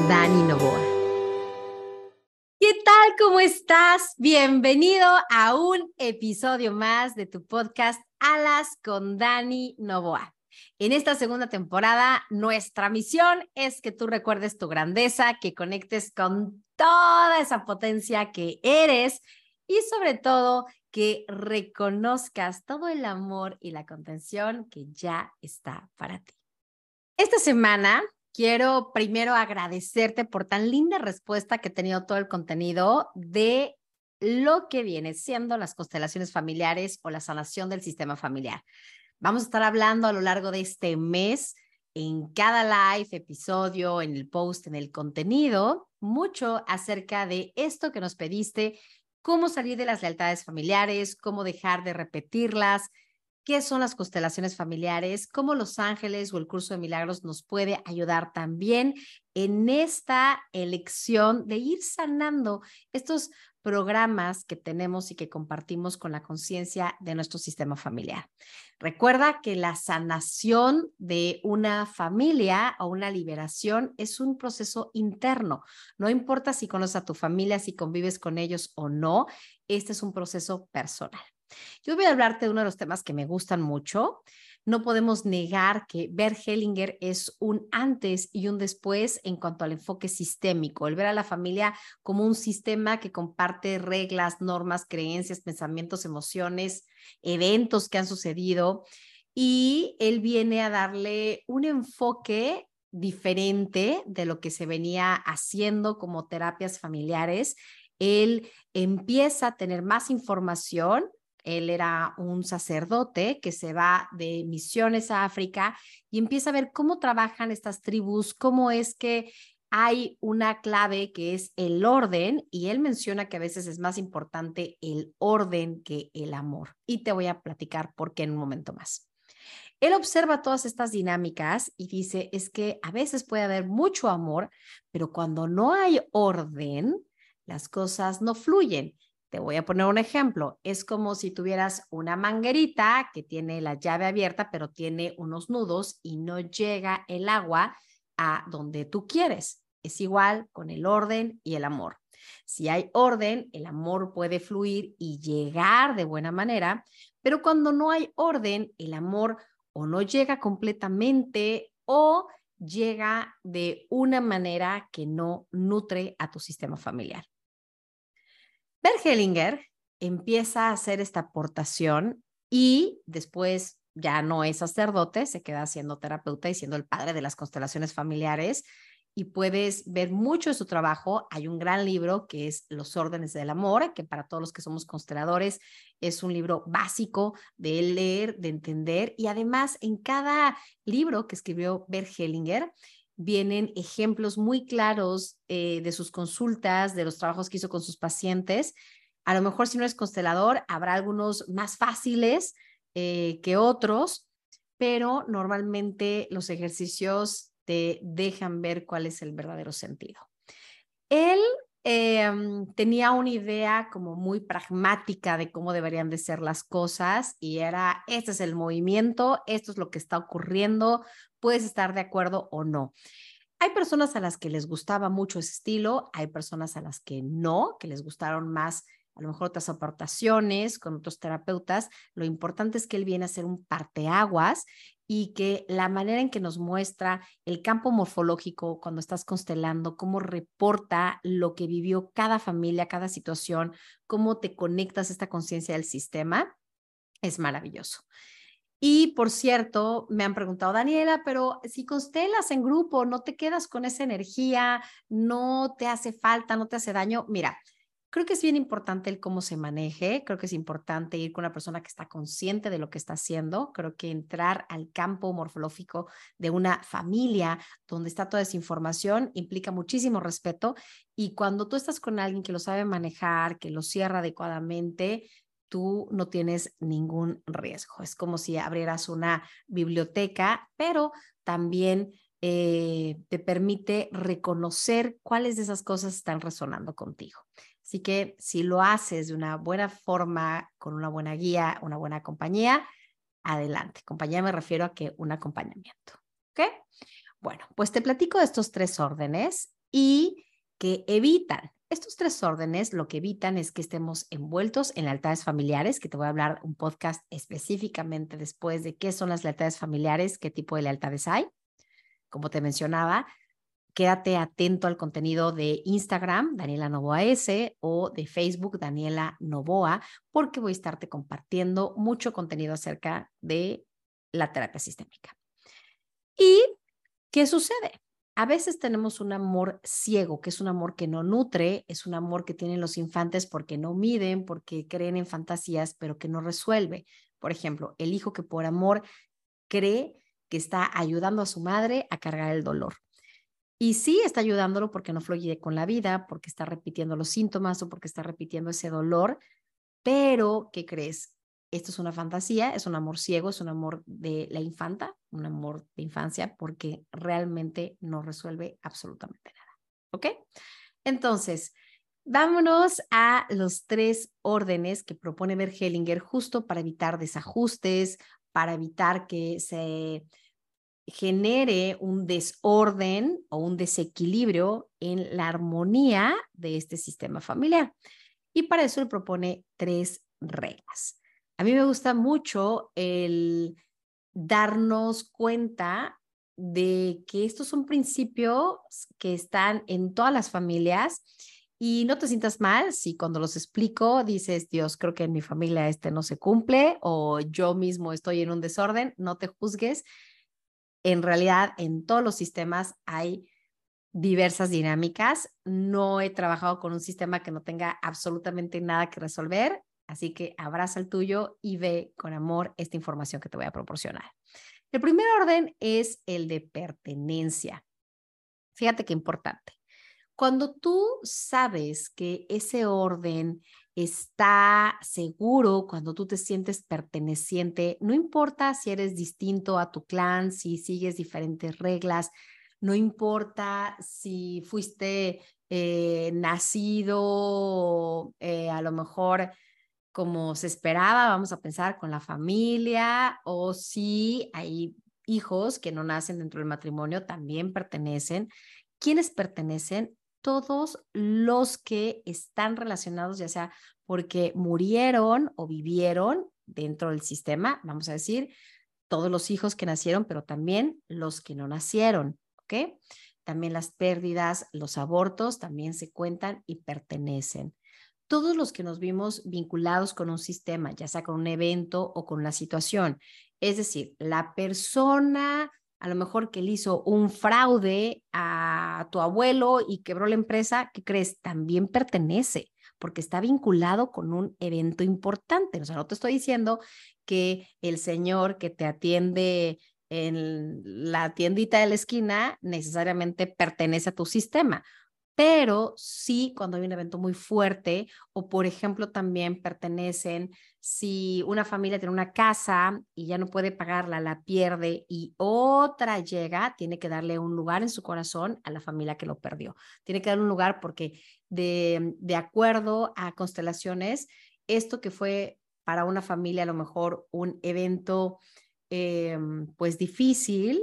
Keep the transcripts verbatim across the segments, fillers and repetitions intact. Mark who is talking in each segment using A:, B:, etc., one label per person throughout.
A: Dani Novoa. ¿Qué tal? ¿Cómo estás? Bienvenido a un episodio más de tu podcast Alas con Dani Novoa. En esta segunda temporada, nuestra misión es que tú recuerdes tu grandeza, que conectes con toda esa potencia que eres y sobre todo que reconozcas todo el amor y la contención que ya está para ti. Esta semana quiero primero agradecerte por tan linda respuesta que he tenido todo el contenido de lo que viene siendo las constelaciones familiares o la sanación del sistema familiar. Vamos a estar hablando a lo largo de este mes, en cada live, episodio, en el post, en el contenido, mucho acerca de esto que nos pediste, cómo salir de las lealtades familiares, cómo dejar de repetirlas, qué son las constelaciones familiares, cómo los ángeles o el curso de milagros nos puede ayudar también en esta elección de ir sanando estos programas que tenemos y que compartimos con la conciencia de nuestro sistema familiar. Recuerda que la sanación de una familia o una liberación es un proceso interno. No importa si conoces a tu familia, si convives con ellos o no, este es un proceso personal. Yo voy a hablarte de uno de los temas que me gustan mucho. No podemos negar que Bert Hellinger es un antes y un después en cuanto al enfoque sistémico, el ver a la familia como un sistema que comparte reglas, normas, creencias, pensamientos, emociones, eventos que han sucedido, y él viene a darle un enfoque diferente de lo que se venía haciendo como terapias familiares. Él empieza a tener más información. Él era un sacerdote que se va de misiones a África y empieza a ver cómo trabajan estas tribus, cómo es que hay una clave que es el orden, y él menciona que a veces es más importante el orden que el amor. Y te voy a platicar por qué en un momento más. Él observa todas estas dinámicas y dice, es que a veces puede haber mucho amor, pero cuando no hay orden, las cosas no fluyen. Te voy a poner un ejemplo. Es como si tuvieras una manguerita que tiene la llave abierta, pero tiene unos nudos y no llega el agua a donde tú quieres. Es igual con el orden y el amor. Si hay orden, el amor puede fluir y llegar de buena manera, pero cuando no hay orden, el amor o no llega completamente o llega de una manera que no nutre a tu sistema familiar. Bert Hellinger empieza a hacer esta aportación y después ya no es sacerdote, se queda siendo terapeuta y siendo el padre de las constelaciones familiares, y puedes ver mucho de su trabajo. Hay un gran libro que es Los órdenes del amor, que para todos los que somos consteladores es un libro básico de leer, de entender, y además en cada libro que escribió Bert Hellinger vienen ejemplos muy claros eh, de sus consultas, de los trabajos que hizo con sus pacientes. A lo mejor si no eres constelador, habrá algunos más fáciles eh, que otros, pero normalmente los ejercicios te dejan ver cuál es el verdadero sentido. Él eh, tenía una idea como muy pragmática de cómo deberían de ser las cosas, y era, este es el movimiento, esto es lo que está ocurriendo, puedes estar de acuerdo o no. Hay personas a las que les gustaba mucho ese estilo, hay personas a las que no, que les gustaron más a lo mejor otras aportaciones con otros terapeutas. Lo importante es que él viene a ser un parteaguas y que la manera en que nos muestra el campo morfológico cuando estás constelando, cómo reporta lo que vivió cada familia, cada situación, cómo te conectas a esta conciencia del sistema, es maravilloso. Y por cierto, me han preguntado, Daniela, pero si constelas en grupo, ¿no te quedas con esa energía? ¿No te hace falta? ¿No te hace daño? Mira, creo que es bien importante el cómo se maneje. Creo que es importante ir con una persona que está consciente de lo que está haciendo. Creo que entrar al campo morfológico de una familia donde está toda esa información implica muchísimo respeto. Y cuando tú estás con alguien que lo sabe manejar, que lo cierra adecuadamente, tú no tienes ningún riesgo. Es como si abrieras una biblioteca, pero también eh, te permite reconocer cuáles de esas cosas están resonando contigo. Así que si lo haces de una buena forma, con una buena guía, una buena compañía, adelante. Compañía me refiero a que un acompañamiento. ¿Ok? Bueno, pues te platico de estos tres órdenes y que evitan. Estos tres órdenes lo que evitan es que estemos envueltos en lealtades familiares, que te voy a hablar un podcast específicamente después de qué son las lealtades familiares, qué tipo de lealtades hay. Como te mencionaba, quédate atento al contenido de Instagram, Daniela Novoa S, o de Facebook, Daniela Novoa, porque voy a estarte compartiendo mucho contenido acerca de la terapia sistémica. ¿Y qué sucede? A veces tenemos un amor ciego, que es un amor que no nutre, es un amor que tienen los infantes porque no miden, porque creen en fantasías, pero que no resuelve. Por ejemplo, el hijo que por amor cree que está ayudando a su madre a cargar el dolor. Y sí está ayudándolo porque no fluye con la vida, porque está repitiendo los síntomas o porque está repitiendo ese dolor, pero ¿qué crees? Esto es una fantasía, es un amor ciego, es un amor de la infanta, un amor de infancia, porque realmente no resuelve absolutamente nada. ¿Ok? Entonces, vámonos a los tres órdenes que propone Bert Hellinger justo para evitar desajustes, para evitar que se genere un desorden o un desequilibrio en la armonía de este sistema familiar. Y para eso él propone tres reglas. A mí me gusta mucho el darnos cuenta de que estos son principios que están en todas las familias y no te sientas mal si cuando los explico dices, Dios, creo que en mi familia este no se cumple o yo mismo estoy en un desorden, no te juzgues. En realidad, en todos los sistemas hay diversas dinámicas. No he trabajado con un sistema que no tenga absolutamente nada que resolver, así que abraza el tuyo y ve con amor esta información que te voy a proporcionar. El primer orden es el de pertenencia. Fíjate qué importante. Cuando tú sabes que ese orden está seguro, cuando tú te sientes perteneciente, no importa si eres distinto a tu clan, si sigues diferentes reglas, no importa si fuiste eh, nacido eh, a lo mejor como se esperaba, vamos a pensar con la familia, o si hay hijos que no nacen dentro del matrimonio, también pertenecen. ¿Quiénes pertenecen? Todos los que están relacionados, ya sea porque murieron o vivieron dentro del sistema, vamos a decir, todos los hijos que nacieron, pero también los que no nacieron, ¿ok? También las pérdidas, los abortos también se cuentan y pertenecen. Todos los que nos vimos vinculados con un sistema, ya sea con un evento o con una situación. Es decir, la persona a lo mejor que le hizo un fraude a tu abuelo y quebró la empresa, ¿qué crees? También pertenece, porque está vinculado con un evento importante. O sea, no te estoy diciendo que el señor que te atiende en la tiendita de la esquina necesariamente pertenece a tu sistema, pero sí cuando hay un evento muy fuerte o, por ejemplo, también pertenecen si una familia tiene una casa y ya no puede pagarla, la pierde y otra llega, tiene que darle un lugar en su corazón a la familia que lo perdió. Tiene que darle un lugar porque de, de acuerdo a constelaciones, esto que fue para una familia a lo mejor un evento eh, pues difícil,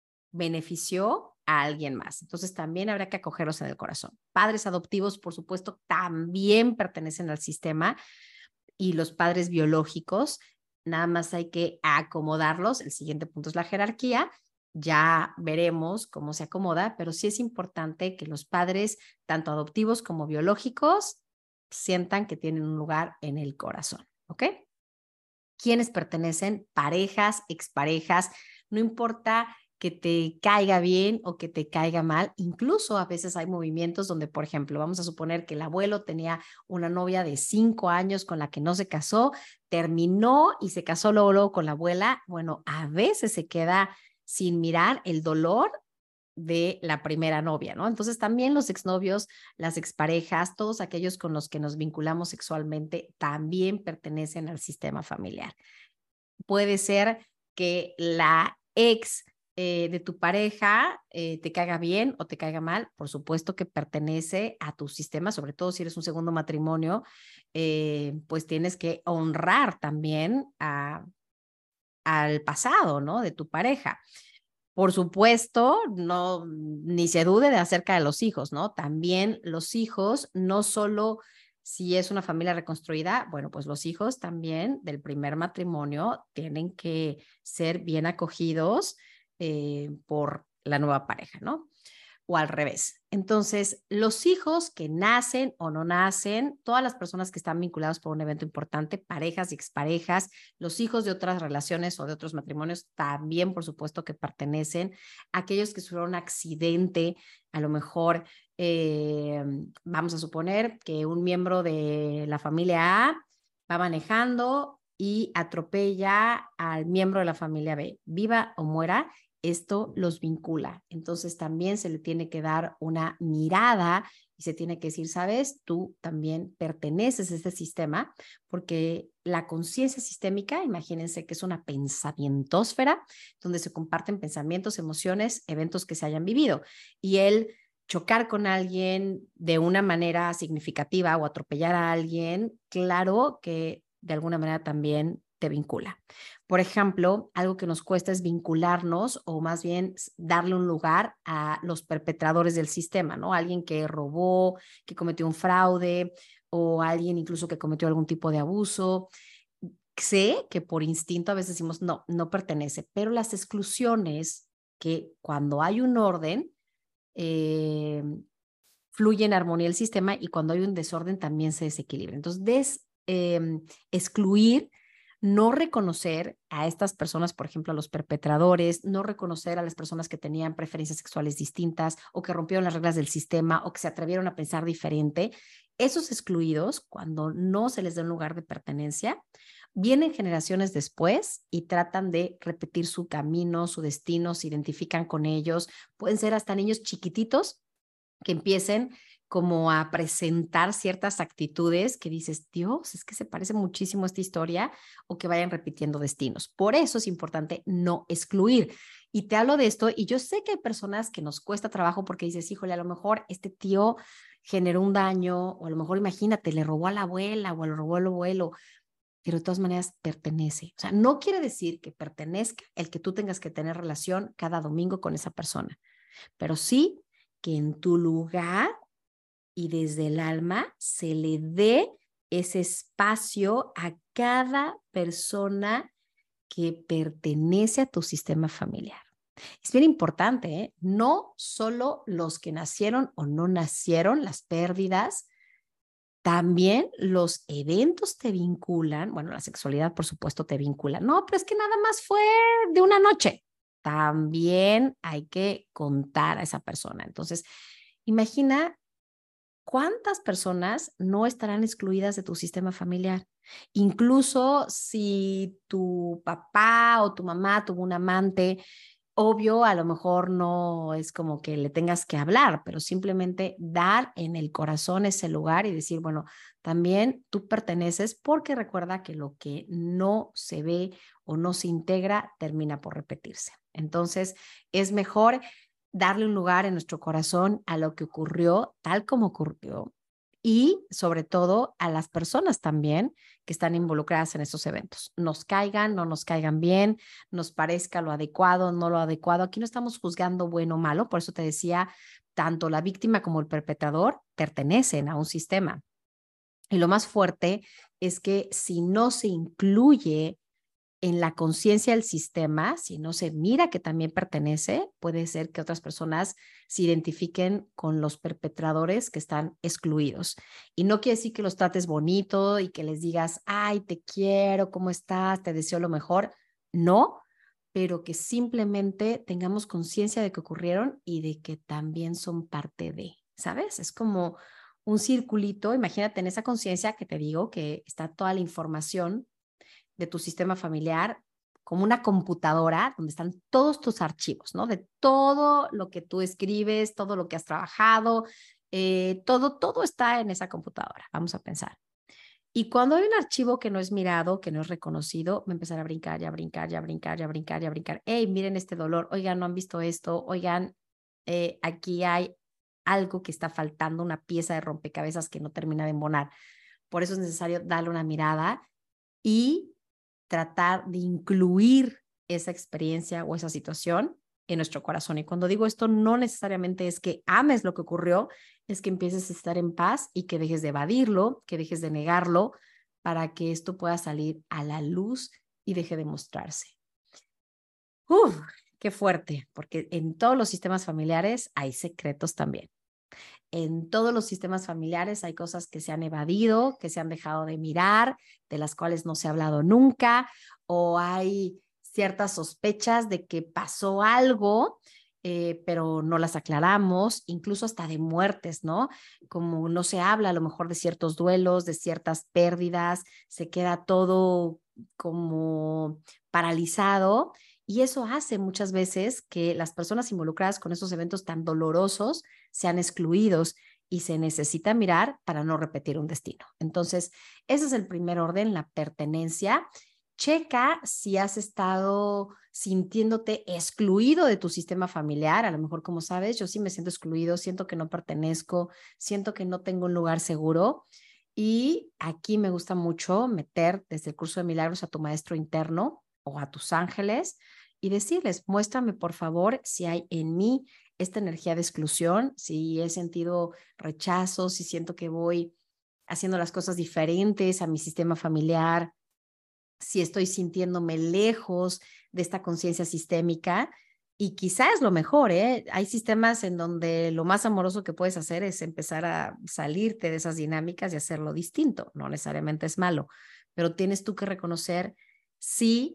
A: benefició a alguien más. Entonces también habrá que acogerlos en el corazón. Padres adoptivos, por supuesto, también pertenecen al sistema y los padres biológicos, nada más hay que acomodarlos. El siguiente punto es la jerarquía. Ya veremos cómo se acomoda, pero sí es importante que los padres, tanto adoptivos como biológicos, sientan que tienen un lugar en el corazón, ¿ok? ¿Quiénes pertenecen? Parejas, exparejas, no importa que te caiga bien o que te caiga mal. Incluso a veces hay movimientos donde, por ejemplo, vamos a suponer que el abuelo tenía una novia de cinco años con la que no se casó, terminó y se casó luego, luego con la abuela. Bueno, a veces se queda sin mirar el dolor de la primera novia, ¿no? Entonces también los exnovios, las exparejas, todos aquellos con los que nos vinculamos sexualmente también pertenecen al sistema familiar. Puede ser que la ex eh, de tu pareja eh, te caiga bien o te caiga mal, por supuesto que pertenece a tu sistema, sobre todo si eres un segundo matrimonio, eh, pues tienes que honrar también a, al pasado, ¿no? De tu pareja. Por supuesto, no, ni se dude de acerca de los hijos, ¿no? También los hijos, no solo si es una familia reconstruida, bueno, pues los hijos también del primer matrimonio tienen que ser bien acogidos eh, por la nueva pareja, ¿no? O al revés. Entonces, los hijos que nacen o no nacen, todas las personas que están vinculadas por un evento importante, parejas y exparejas, los hijos de otras relaciones o de otros matrimonios, también, por supuesto, que pertenecen. Aquellos que sufrieron un accidente, a lo mejor, eh, vamos a suponer que un miembro de la familia A va manejando y atropella al miembro de la familia B, viva o muera. Esto los vincula. Entonces también se le tiene que dar una mirada y se tiene que decir, sabes, tú también perteneces a este sistema, porque la conciencia sistémica, imagínense que es una pensamientósfera donde se comparten pensamientos, emociones, eventos que se hayan vivido. Y el chocar con alguien de una manera significativa o atropellar a alguien, claro que de alguna manera también te vincula. Por ejemplo, algo que nos cuesta es vincularnos o más bien darle un lugar a los perpetradores del sistema, ¿no? Alguien que robó, que cometió un fraude o alguien incluso que cometió algún tipo de abuso. Sé que por instinto a veces decimos, no, no pertenece, pero las exclusiones que cuando hay un orden, eh, fluye en armonía el sistema y cuando hay un desorden también se desequilibra. Entonces, des, eh, excluir, no reconocer a estas personas, por ejemplo, a los perpetradores, no reconocer a las personas que tenían preferencias sexuales distintas o que rompieron las reglas del sistema o que se atrevieron a pensar diferente, esos excluidos, cuando no se les da un lugar de pertenencia, vienen generaciones después y tratan de repetir su camino, su destino, se identifican con ellos, pueden ser hasta niños chiquititos que empiecen como a presentar ciertas actitudes que dices, Dios, es que se parece muchísimo a esta historia, o que vayan repitiendo destinos. Por eso es importante no excluir. Y te hablo de esto y yo sé que hay personas que nos cuesta trabajo porque dices, híjole, a lo mejor este tío generó un daño, o a lo mejor imagínate, le robó a la abuela o le robó al abuelo, pero de todas maneras pertenece. O sea, no quiere decir que pertenezca el que tú tengas que tener relación cada domingo con esa persona, pero sí que en tu lugar y desde el alma se le dé ese espacio a cada persona que pertenece a tu sistema familiar. Es bien importante, ¿eh? No solo los que nacieron o no nacieron, las pérdidas, también los eventos te vinculan, bueno, la sexualidad por supuesto te vincula, no, pero es que nada más fue de una noche. También hay que contar a esa persona. Entonces, imagina cuántas personas no estarán excluidas de tu sistema familiar. Incluso si tu papá o tu mamá tuvo un amante, obvio, a lo mejor no es como que le tengas que hablar, pero simplemente dar en el corazón ese lugar y decir, bueno, también tú perteneces, porque recuerda que lo que no se ve o no se integra termina por repetirse. Entonces, es mejor darle un lugar en nuestro corazón a lo que ocurrió, tal como ocurrió, y sobre todo a las personas también que están involucradas en estos eventos. Nos caigan, no nos caigan bien, nos parezca lo adecuado, no lo adecuado. Aquí no estamos juzgando bueno o malo, por eso te decía, tanto la víctima como el perpetrador pertenecen a un sistema. Y lo más fuerte es que si no se incluye en la conciencia del sistema, si no se mira que también pertenece, puede ser que otras personas se identifiquen con los perpetradores que están excluidos. Y no quiere decir que los trates bonito y que les digas, ay, te quiero, ¿cómo estás? Te deseo lo mejor. No, pero que simplemente tengamos conciencia de que ocurrieron y de que también son parte de, ¿sabes? Es como un circulito, imagínate en esa conciencia que te digo que está toda la información de tu sistema familiar como una computadora donde están todos tus archivos, ¿no? De todo lo que tú escribes, todo lo que has trabajado, eh, todo, todo está en esa computadora, vamos a pensar. Y cuando hay un archivo que no es mirado, que no es reconocido, me empezará a brincar, ya a brincar, ya a brincar, ya a brincar, ya a brincar. Hey, miren este dolor, oigan, no han visto esto, oigan, eh, aquí hay algo que está faltando, una pieza de rompecabezas que no termina de embonar. Por eso es necesario darle una mirada y tratar de incluir esa experiencia o esa situación en nuestro corazón. Y cuando digo esto, no necesariamente es que ames lo que ocurrió, es que empieces a estar en paz y que dejes de evadirlo, que dejes de negarlo, para que esto pueda salir a la luz y deje de mostrarse. Uf, qué fuerte, porque en todos los sistemas familiares hay secretos también. En todos los sistemas familiares hay cosas que se han evadido, que se han dejado de mirar, de las cuales no se ha hablado nunca, o hay ciertas sospechas de que pasó algo, eh, pero no las aclaramos, incluso hasta de muertes, ¿no? Como no se habla a lo mejor de ciertos duelos, de ciertas pérdidas, se queda todo como paralizado. Y eso hace muchas veces que las personas involucradas con esos eventos tan dolorosos sean excluidos y se necesita mirar para no repetir un destino. Entonces, ese es el primer orden, la pertenencia. Checa si has estado sintiéndote excluido de tu sistema familiar. A lo mejor, como sabes, yo sí me siento excluido, siento que no pertenezco, siento que no tengo un lugar seguro. Y aquí me gusta mucho meter desde el curso de milagros a tu maestro interno o a tus ángeles y decirles, muéstrame por favor si hay en mí esta energía de exclusión, si he sentido rechazo, si siento que voy haciendo las cosas diferentes a mi sistema familiar, si estoy sintiéndome lejos de esta conciencia sistémica. Y quizá es lo mejor, ¿eh? Hay sistemas en donde lo más amoroso que puedes hacer es empezar a salirte de esas dinámicas y hacerlo distinto. No necesariamente es malo, pero tienes tú que reconocer si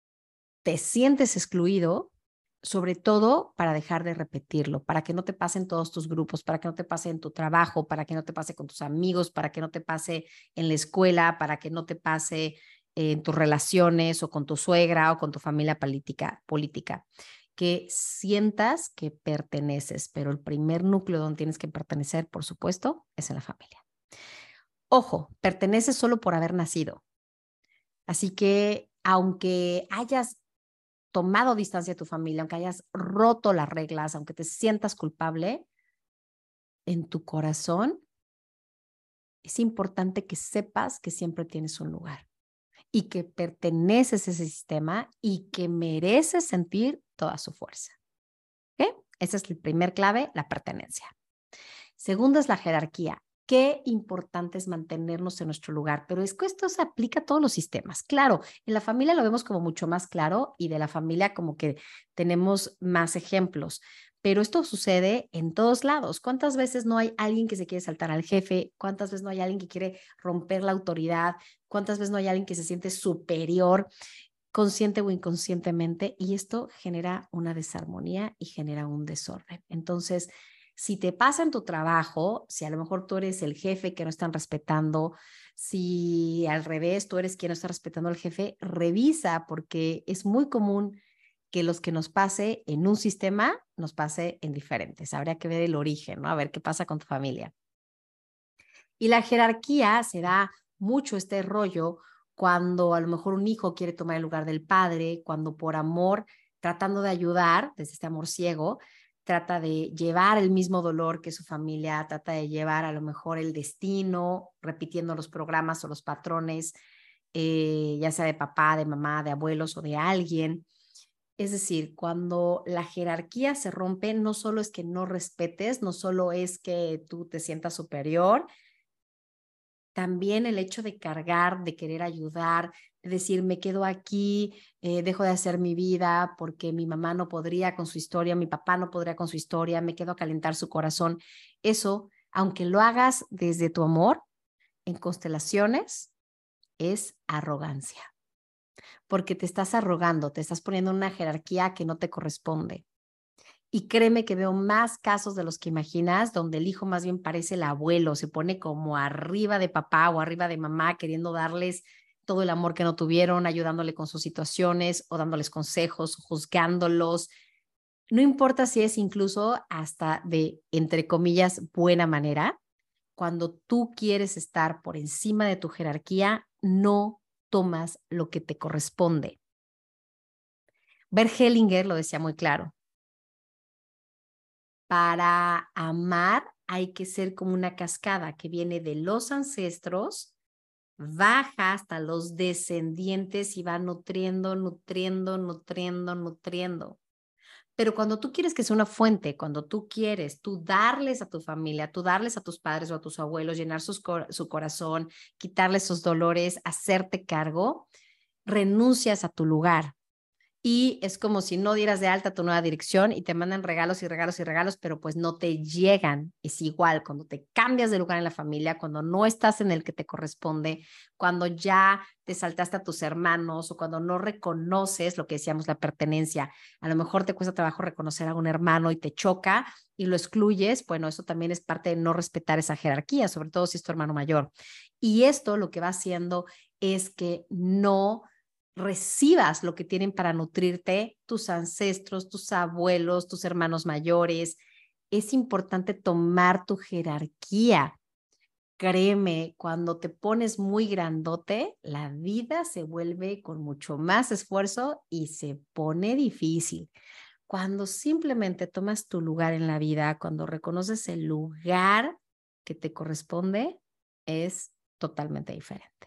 A: te sientes excluido, sobre todo para dejar de repetirlo, para que no te pase en todos tus grupos, para que no te pase en tu trabajo, para que no te pase con tus amigos, para que no te pase en la escuela, para que no te pase en tus relaciones o con tu suegra o con tu familia política, política. Que sientas que perteneces, pero el primer núcleo donde tienes que pertenecer, por supuesto, es en la familia. Ojo, perteneces solo por haber nacido. Así que aunque hayas tomado distancia de tu familia, aunque hayas roto las reglas, aunque te sientas culpable, en tu corazón es importante que sepas que siempre tienes un lugar y que perteneces a ese sistema y que mereces sentir toda su fuerza. ¿Okay? Esa es el primer clave, la pertenencia. Segundo es la jerarquía. Qué importante es mantenernos en nuestro lugar, pero es que esto se aplica a todos los sistemas. Claro, en la familia lo vemos como mucho más claro y de la familia como que tenemos más ejemplos, pero esto sucede en todos lados. ¿Cuántas veces no hay alguien que se quiere saltar al jefe? ¿Cuántas veces no hay alguien que quiere romper la autoridad? ¿Cuántas veces no hay alguien que se siente superior, consciente o inconscientemente? Y esto genera una desarmonía y genera un desorden. Entonces, si te pasa en tu trabajo, si a lo mejor tú eres el jefe que no están respetando, si al revés tú eres quien no está respetando al jefe, revisa, porque es muy común que los que nos pase en un sistema nos pase en diferentes. Habría que ver el origen, ¿no? A ver qué pasa con tu familia. Y la jerarquía se da mucho este rollo cuando a lo mejor un hijo quiere tomar el lugar del padre, cuando por amor, tratando de ayudar, desde este amor ciego, trata de llevar el mismo dolor que su familia, trata de llevar a lo mejor el destino, repitiendo los programas o los patrones, eh, ya sea de papá, de mamá, de abuelos o de alguien. Es decir, cuando la jerarquía se rompe, no solo es que no respetes, no solo es que tú te sientas superior, también el hecho de cargar, de querer ayudar, de decir, me quedo aquí, eh, dejo de hacer mi vida porque mi mamá no podría con su historia, mi papá no podría con su historia, me quedo a calentar su corazón. Eso, aunque lo hagas desde tu amor, en constelaciones, es arrogancia. Porque te estás arrogando, te estás poniendo en una jerarquía que no te corresponde. Y créeme que veo más casos de los que imaginas, donde el hijo más bien parece el abuelo, se pone como arriba de papá o arriba de mamá, queriendo darles todo el amor que no tuvieron, ayudándole con sus situaciones o dándoles consejos, juzgándolos. No importa si es incluso hasta de, entre comillas, buena manera. Cuando tú quieres estar por encima de tu jerarquía, no tomas lo que te corresponde. Bert Hellinger lo decía muy claro. Para amar hay que ser como una cascada que viene de los ancestros, baja hasta los descendientes y va nutriendo, nutriendo, nutriendo, nutriendo. Pero cuando tú quieres que sea una fuente, cuando tú quieres tú darles a tu familia, tú darles a tus padres o a tus abuelos, llenar sus cor- su corazón, quitarles sus dolores, hacerte cargo, renuncias a tu lugar. Y es como si no dieras de alta tu nueva dirección y te mandan regalos y regalos y regalos, pero pues no te llegan. Es igual cuando te cambias de lugar en la familia, cuando no estás en el que te corresponde, cuando ya te saltaste a tus hermanos o cuando no reconoces lo que decíamos, la pertenencia. A lo mejor te cuesta trabajo reconocer a un hermano y te choca y lo excluyes. Bueno, eso también es parte de no respetar esa jerarquía, sobre todo si es tu hermano mayor. Y esto lo que va haciendo es que no recibas lo que tienen para nutrirte tus ancestros, tus abuelos, tus hermanos mayores. Es importante tomar tu jerarquía. Créeme, cuando te pones muy grandote, la vida se vuelve con mucho más esfuerzo y se pone difícil. Cuando simplemente tomas tu lugar en la vida, cuando reconoces el lugar que te corresponde, es totalmente diferente.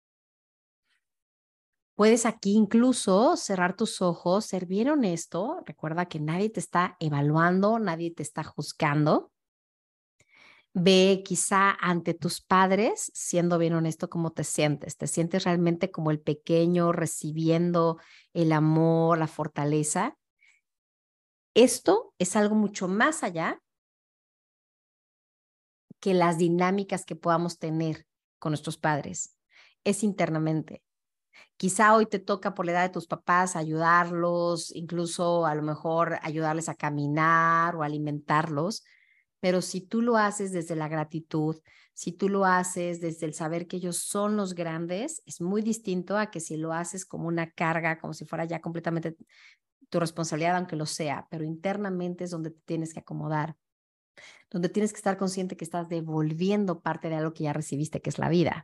A: Puedes aquí incluso cerrar tus ojos, ser bien honesto. Recuerda que nadie te está evaluando, nadie te está juzgando. Ve quizá ante tus padres, siendo bien honesto, cómo te sientes. ¿Te sientes realmente como el pequeño recibiendo el amor, la fortaleza? Esto es algo mucho más allá que las dinámicas que podamos tener con nuestros padres. Es internamente. Quizá hoy te toca por la edad de tus papás ayudarlos, incluso a lo mejor ayudarles a caminar o alimentarlos, pero si tú lo haces desde la gratitud, si tú lo haces desde el saber que ellos son los grandes, es muy distinto a que si lo haces como una carga, como si fuera ya completamente tu responsabilidad, aunque lo sea, pero internamente es donde te tienes que acomodar, donde tienes que estar consciente que estás devolviendo parte de algo que ya recibiste, que es la vida.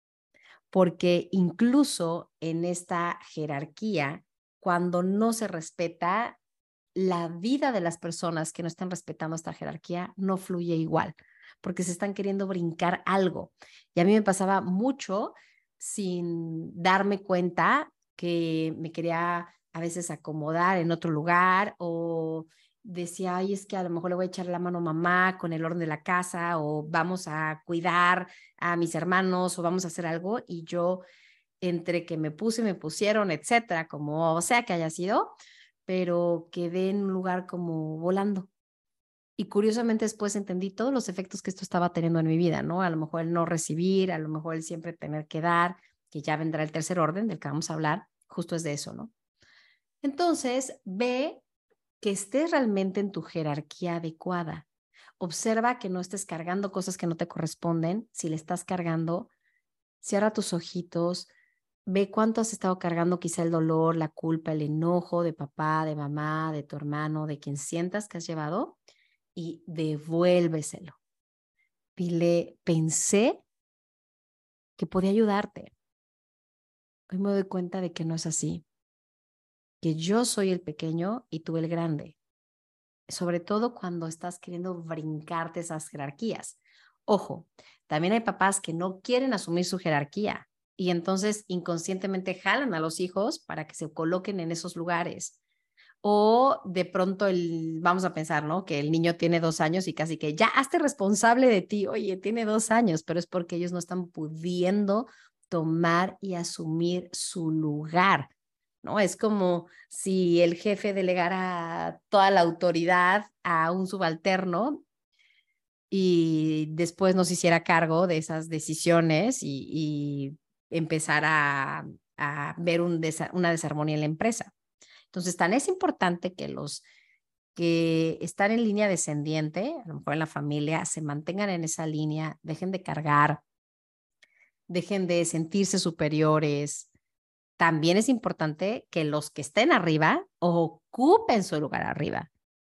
A: Porque incluso en esta jerarquía, cuando no se respeta, la vida de las personas que no están respetando esta jerarquía no fluye igual, porque se están queriendo brincar algo. Y a mí me pasaba mucho sin darme cuenta que me quería a veces acomodar en otro lugar o decía, ay, es que a lo mejor le voy a echar la mano a mamá con el orden de la casa o vamos a cuidar a mis hermanos o vamos a hacer algo y yo entre que me puse, me pusieron, etcétera, como sea que haya sido, pero quedé en un lugar como volando. Y curiosamente después entendí todos los efectos que esto estaba teniendo en mi vida, ¿no? A lo mejor el no recibir, a lo mejor el siempre tener que dar, que ya vendrá el tercer orden del que vamos a hablar, justo es de eso, ¿no? Entonces, ve que estés realmente en tu jerarquía adecuada. Observa que no estés cargando cosas que no te corresponden. Si le estás cargando, cierra tus ojitos, ve cuánto has estado cargando quizá el dolor, la culpa, el enojo de papá, de mamá, de tu hermano, de quien sientas que has llevado y devuélveselo. Dile, pensé que podía ayudarte. Hoy me doy cuenta de que no es así, que yo soy el pequeño y tú el grande. Sobre todo cuando estás queriendo brincarte esas jerarquías. Ojo, también hay papás que no quieren asumir su jerarquía y entonces inconscientemente jalan a los hijos para que se coloquen en esos lugares. O de pronto el, vamos a pensar, ¿no? Que el niño tiene dos años y casi que ya hazte responsable de ti. Oye, tiene dos años, pero es porque ellos no están pudiendo tomar y asumir su lugar, ¿no? Es como si el jefe delegara toda la autoridad a un subalterno y después no se hiciera cargo de esas decisiones y, y empezara a, a ver un desa, una desarmonía en la empresa. Entonces, tan es importante que los que están en línea descendiente, a lo mejor en la familia, se mantengan en esa línea, dejen de cargar, dejen de sentirse superiores. También es importante que los que estén arriba ocupen su lugar arriba.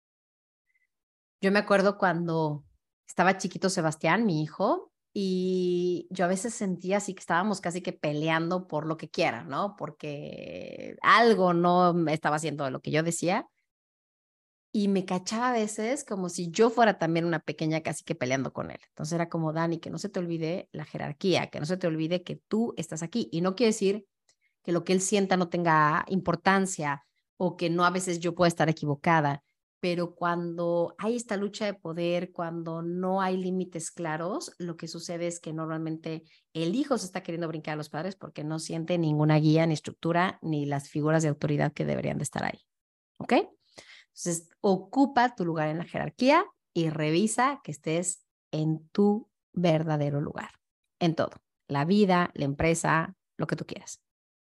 A: Yo me acuerdo cuando estaba chiquito Sebastián, mi hijo, y yo a veces sentía así que estábamos casi que peleando por lo que quiera, ¿no? Porque algo no me estaba haciendo lo que yo decía. Y me cachaba a veces como si yo fuera también una pequeña casi que peleando con él. Entonces era como, Dani, que no se te olvide la jerarquía, que no se te olvide que tú estás aquí. Y no quiere decir que lo que él sienta no tenga importancia o que no, a veces yo puedo estar equivocada, pero cuando hay esta lucha de poder, cuando no hay límites claros, lo que sucede es que normalmente el hijo se está queriendo brincar a los padres porque no siente ninguna guía, ni estructura, ni las figuras de autoridad que deberían de estar ahí. ¿Ok? Entonces, ocupa tu lugar en la jerarquía y revisa que estés en tu verdadero lugar, en todo, la vida, la empresa, lo que tú quieras.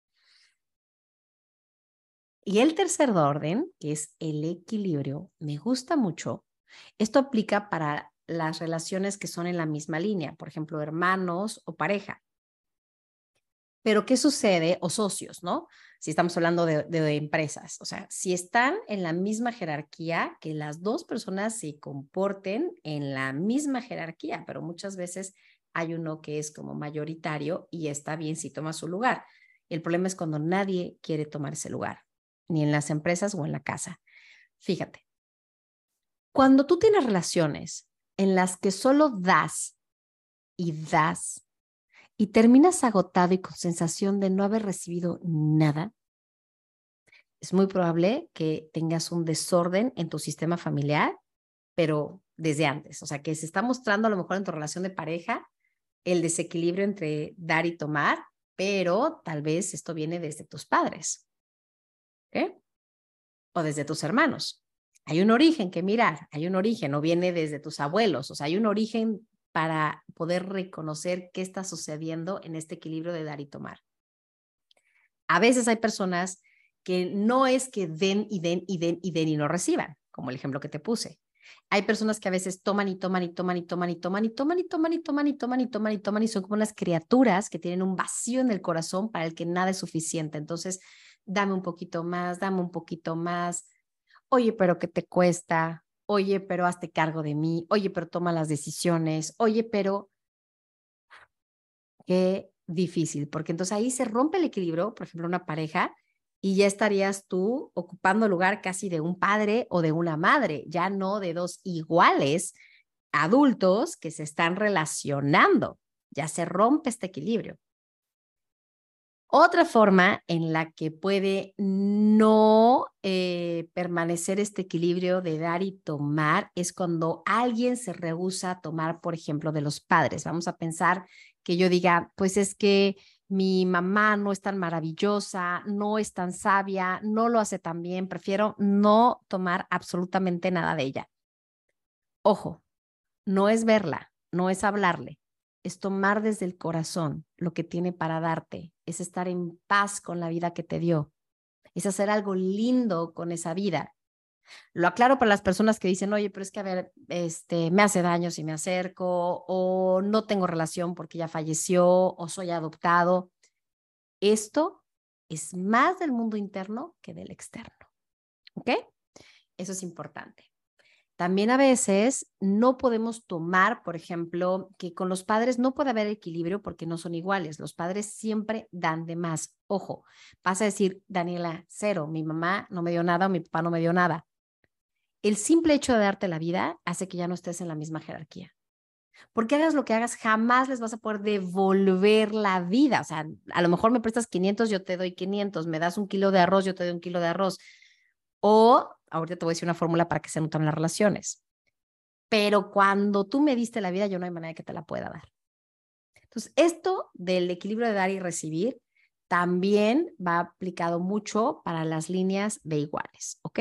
A: Y el tercer orden, que es el equilibrio, me gusta mucho. Esto aplica para las relaciones que son en la misma línea, por ejemplo, hermanos o pareja. Pero ¿qué sucede? O socios, ¿no? Si estamos hablando de, de, de empresas. O sea, si están en la misma jerarquía, que las dos personas se comporten en la misma jerarquía, pero muchas veces hay uno que es como mayoritario y está bien si toma su lugar. El problema es cuando nadie quiere tomar ese lugar, ni en las empresas o en la casa. Fíjate, cuando tú tienes relaciones en las que solo das y das, y terminas agotado y con sensación de no haber recibido nada, es muy probable que tengas un desorden en tu sistema familiar, pero desde antes. O sea, que se está mostrando a lo mejor en tu relación de pareja el desequilibrio entre dar y tomar, pero tal vez esto viene desde tus padres, ¿ok? O desde tus hermanos. Hay un origen que mirar, hay un origen, o viene desde tus abuelos, o sea, hay un origen para poder reconocer qué está sucediendo en este equilibrio de dar y tomar. A veces hay personas que no es que den y den y den y den y no reciban, como el ejemplo que te puse. Hay personas que a veces toman y toman y toman y toman y toman y toman y toman y toman y toman y toman y toman y son como unas criaturas que tienen un vacío en el corazón para el que nada es suficiente. Entonces, dame un poquito más, dame un poquito más. Oye, pero ¿qué te cuesta? Oye, pero hazte cargo de mí. Oye, pero toma las decisiones. Oye, pero qué difícil, porque entonces ahí se rompe el equilibrio, por ejemplo, una pareja, y ya estarías tú ocupando el lugar casi de un padre o de una madre, ya no de dos iguales adultos que se están relacionando. Ya se rompe este equilibrio. Otra forma en la que puede no eh, permanecer este equilibrio de dar y tomar es cuando alguien se rehúsa a tomar, por ejemplo, de los padres. Vamos a pensar que yo diga, pues es que mi mamá no es tan maravillosa, no es tan sabia, no lo hace tan bien, prefiero no tomar absolutamente nada de ella. Ojo, no es verla, no es hablarle, es tomar desde el corazón lo que tiene para darte, es estar en paz con la vida que te dio, es hacer algo lindo con esa vida. Lo aclaro para las personas que dicen, oye, pero es que a ver, este, me hace daño si me acerco, o no tengo relación porque ya falleció, o soy adoptado. Esto es más del mundo interno que del externo, ¿ok? Eso es importante. También a veces no podemos tomar, por ejemplo, que con los padres no puede haber equilibrio porque no son iguales. Los padres siempre dan de más. Ojo, vas a decir, Daniela, cero, mi mamá no me dio nada o mi papá no me dio nada. El simple hecho de darte la vida hace que ya no estés en la misma jerarquía. Porque hagas lo que hagas, jamás les vas a poder devolver la vida. O sea, a lo mejor me prestas quinientos, yo te doy quinientos. Me das un kilo de arroz, yo te doy un kilo de arroz. O, ahorita te voy a decir una fórmula para que se noten las relaciones. Pero cuando tú me diste la vida, yo no hay manera de que te la pueda dar. Entonces, esto del equilibrio de dar y recibir también va aplicado mucho para las líneas de iguales, ¿ok?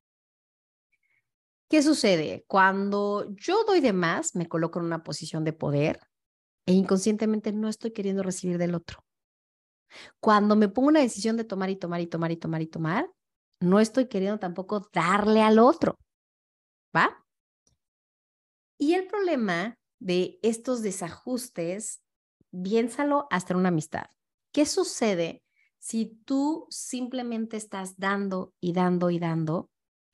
A: ¿Qué sucede? Cuando yo doy de más, me coloco en una posición de poder e inconscientemente no estoy queriendo recibir del otro. Cuando me pongo una decisión de tomar y tomar y tomar y tomar y tomar, no estoy queriendo tampoco darle al otro, ¿va? Y el problema de estos desajustes, piénsalo hasta en una amistad. ¿Qué sucede si tú simplemente estás dando y dando y dando?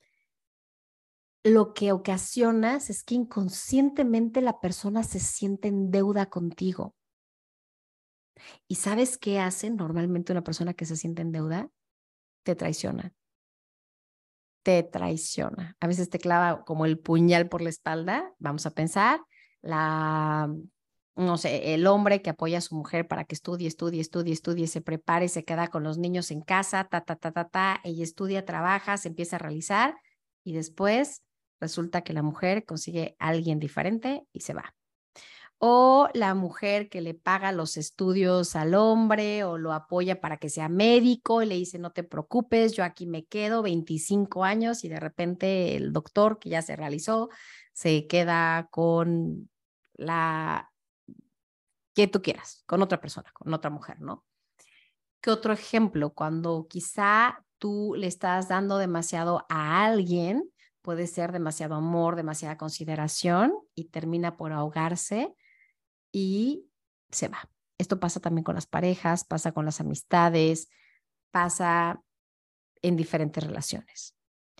A: Lo que ocasionas es que inconscientemente la persona se siente en deuda contigo. ¿Y sabes qué hace normalmente una persona que se siente en deuda? Te traiciona. Te traiciona. A veces te clava como el puñal por la espalda. Vamos a pensar, la no sé, el hombre que apoya a su mujer para que estudie, estudie, estudie, estudie, se prepare, se queda con los niños en casa, ta, ta, ta, ta, ta, ella estudia, trabaja, se empieza a realizar y después resulta que la mujer consigue a alguien diferente y se va. O la mujer que le paga los estudios al hombre o lo apoya para que sea médico y le dice, no te preocupes, yo aquí me quedo veinticinco años y de repente el doctor que ya se realizó se queda con la que tú quieras, con otra persona, con otra mujer, ¿no? ¿Qué otro ejemplo? Cuando quizá tú le estás dando demasiado a alguien, puede ser demasiado amor, demasiada consideración y termina por ahogarse y se va. Esto pasa también con las parejas, pasa con las amistades, pasa en diferentes relaciones.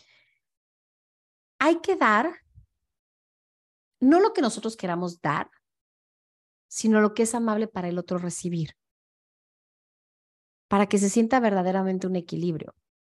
A: Hay que dar, no lo que nosotros queramos dar, sino lo que es amable para el otro recibir, para que se sienta verdaderamente un equilibrio.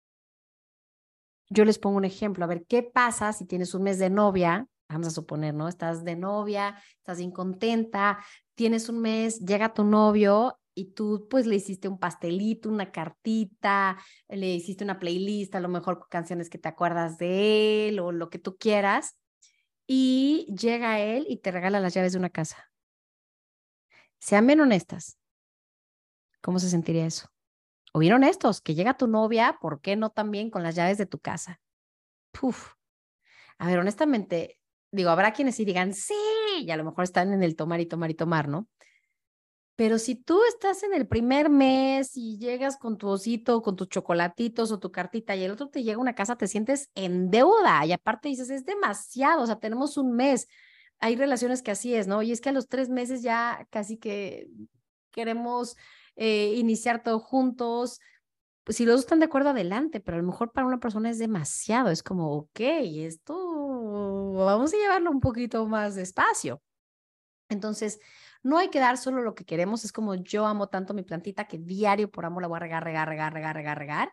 A: Yo les pongo un ejemplo, a ver, ¿qué pasa si tienes un mes de novia? Vamos a suponer, ¿no? Estás de novia, estás incontenta, tienes un mes, llega tu novio y tú pues le hiciste un pastelito, una cartita, le hiciste una playlist, a lo mejor con canciones que te acuerdas de él o lo que tú quieras, y llega él y te regala las llaves de una casa. Sean bien honestas, ¿cómo se sentiría eso? O bien honestos, que llega tu novia, ¿por qué no también con las llaves de tu casa? Puf. A ver, honestamente, digo, habrá quienes sí digan, sí, y a lo mejor están en el tomar y tomar y tomar, ¿no? Pero si tú estás en el primer mes y llegas con tu osito, con tus chocolatitos o tu cartita y el otro te llega a una casa, te sientes en deuda y aparte dices, es demasiado, o sea, tenemos un mes. Hay relaciones que así es, ¿no? Y es que a los tres meses ya casi que queremos eh, iniciar todo juntos. Pues si los dos están de acuerdo, adelante, pero a lo mejor para una persona es demasiado, es como, ok, esto vamos a llevarlo un poquito más despacio. Entonces, no hay que dar solo lo que queremos, es como yo amo tanto mi plantita que diario por amor la voy a regar, regar, regar, regar, regar, regar,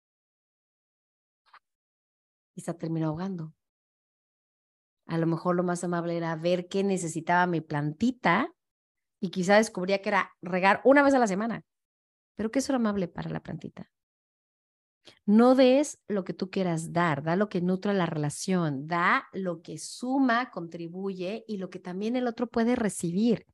A: y se termina ahogando. A lo mejor lo más amable era ver qué necesitaba mi plantita y quizá descubría que era regar una vez a la semana, pero que eso era amable para la plantita. No des lo que tú quieras dar, da lo que nutra la relación, da lo que suma, contribuye y lo que también el otro puede recibir.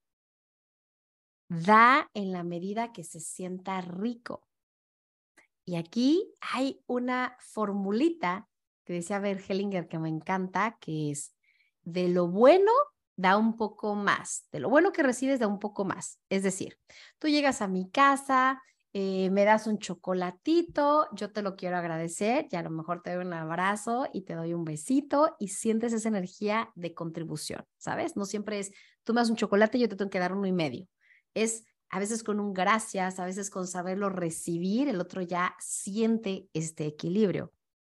A: Da en la medida que se sienta rico. Y aquí hay una formulita que decía Bert Hellinger que me encanta, que es de lo bueno da un poco más, de lo bueno que recibes da un poco más. Es decir, tú llegas a mi casa, eh, me das un chocolatito, yo te lo quiero agradecer y a lo mejor te doy un abrazo y te doy un besito y sientes esa energía de contribución, ¿sabes? No siempre es, tú me das un chocolate y yo te tengo que dar uno y medio. Es a veces con un gracias, a veces con saberlo recibir, el otro ya siente este equilibrio.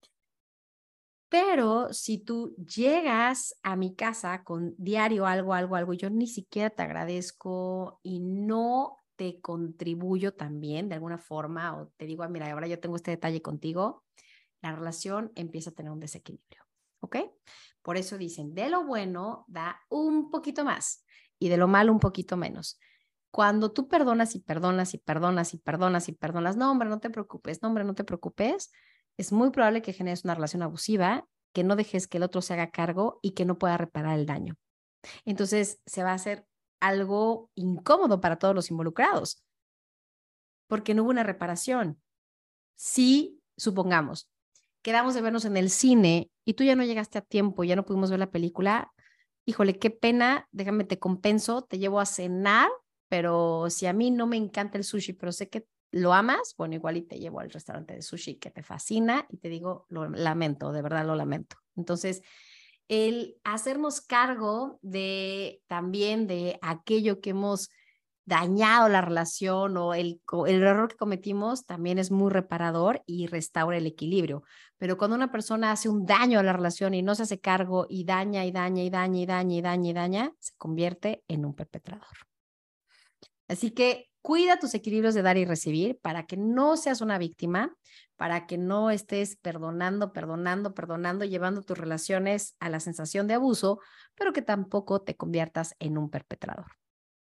A: Pero si tú llegas a mi casa con diario algo, algo, algo, yo ni siquiera te agradezco y no te contribuyo también de alguna forma o te digo, ah, mira, ahora yo tengo este detalle contigo, la relación empieza a tener un desequilibrio, ¿ok? Por eso dicen, de lo bueno da un poquito más y de lo malo un poquito menos. Cuando tú perdonas y perdonas y perdonas y perdonas y perdonas, no, hombre, no te preocupes, no, hombre, no te preocupes, es muy probable que generes una relación abusiva, que no dejes que el otro se haga cargo y que no pueda reparar el daño. Entonces se va a hacer algo incómodo para todos los involucrados, porque no hubo una reparación. Si, supongamos, quedamos de vernos en el cine y tú ya no llegaste a tiempo, ya no pudimos ver la película, híjole, qué pena, déjame te compenso, te llevo a cenar, pero si a mí no me encanta el sushi, pero sé que lo amas, bueno, igual y te llevo al restaurante de sushi que te fascina y te digo, lo lamento, de verdad lo lamento. Entonces, el hacernos cargo de también de aquello que hemos dañado la relación o el, el error que cometimos también es muy reparador y restaura el equilibrio. Pero cuando una persona hace un daño a la relación y no se hace cargo y daña y daña y daña y daña y daña y daña, se convierte en un perpetrador. Así que cuida tus equilibrios de dar y recibir para que no seas una víctima, para que no estés perdonando, perdonando, perdonando, llevando tus relaciones a la sensación de abuso, pero que tampoco te conviertas en un perpetrador.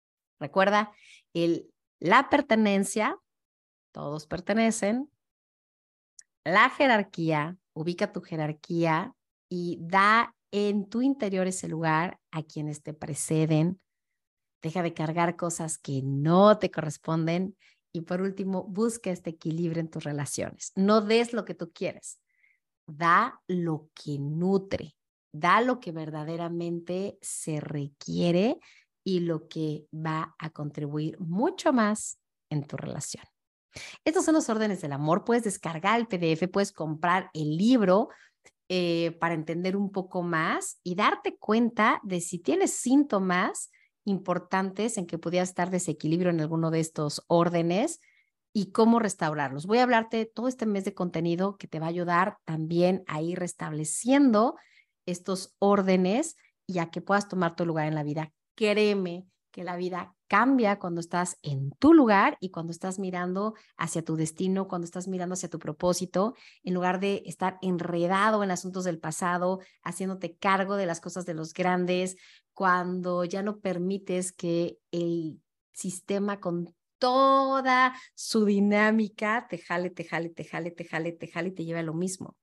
A: Recuerda, el, la pertenencia, todos pertenecen. La jerarquía, ubica tu jerarquía y da en tu interior ese lugar a quienes te preceden. Deja de cargar cosas que no te corresponden. Y por último, busca este equilibrio en tus relaciones. No des lo que tú quieres. Da lo que nutre. Da lo que verdaderamente se requiere y lo que va a contribuir mucho más en tu relación. Estos son los órdenes del amor. Puedes descargar el P D F, puedes comprar el libro eh, para entender un poco más y darte cuenta de si tienes síntomas importantes en que pudieras estar desequilibrio en alguno de estos órdenes y cómo restaurarlos. Voy a hablarte todo este mes de contenido que te va a ayudar también a ir restableciendo estos órdenes y a que puedas tomar tu lugar en la vida. Créeme que la vida cambia cuando estás en tu lugar y cuando estás mirando hacia tu destino, cuando estás mirando hacia tu propósito, en lugar de estar enredado en asuntos del pasado, haciéndote cargo de las cosas de los grandes, cuando ya no permites que el sistema con toda su dinámica te jale, te jale, te jale, te jale, te jale y te lleve a lo mismo.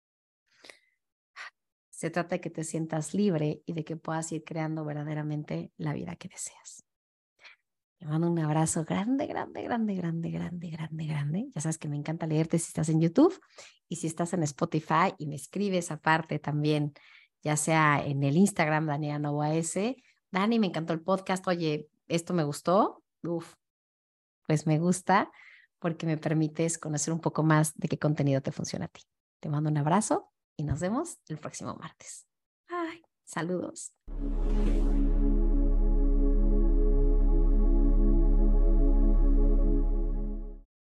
A: Se trata de que te sientas libre y de que puedas ir creando verdaderamente la vida que deseas. Te mando un abrazo grande, grande, grande, grande, grande, grande, grande. Ya sabes que me encanta leerte si estás en YouTube y si estás en Spotify y me escribes aparte también, ya sea en el Instagram, Daniela Novoa S. Dani, me encantó el podcast. Oye, esto me gustó. Uf, pues me gusta porque me permites conocer un poco más de qué contenido te funciona a ti. Te mando un abrazo y nos vemos el próximo martes. Bye. Saludos.